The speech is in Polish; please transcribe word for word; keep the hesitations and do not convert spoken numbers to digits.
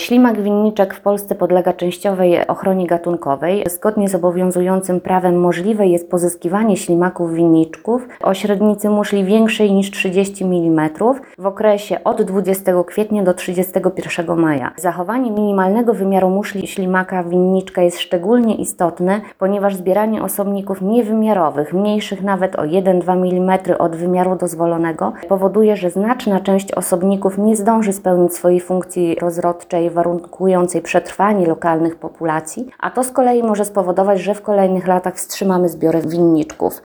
Ślimak winniczek w Polsce podlega częściowej ochronie gatunkowej. Zgodnie z obowiązującym prawem możliwe jest pozyskiwanie ślimaków winniczków o średnicy muszli większej niż trzydzieści milimetrów w okresie od dwudziestego kwietnia do trzydziestego pierwszego maja. Zachowanie minimalnego wymiaru muszli ślimaka winniczka jest szczególnie istotne, ponieważ zbieranie osobników niewymiarowych, mniejszych nawet o jeden do dwóch milimetrów od wymiaru dozwolonego, powoduje, że znaczna część osobników nie zdąży spełnić swojej funkcji rozrodczej warunkującej przetrwanie lokalnych populacji, a to z kolei może spowodować, że w kolejnych latach wstrzymamy zbiory winniczków.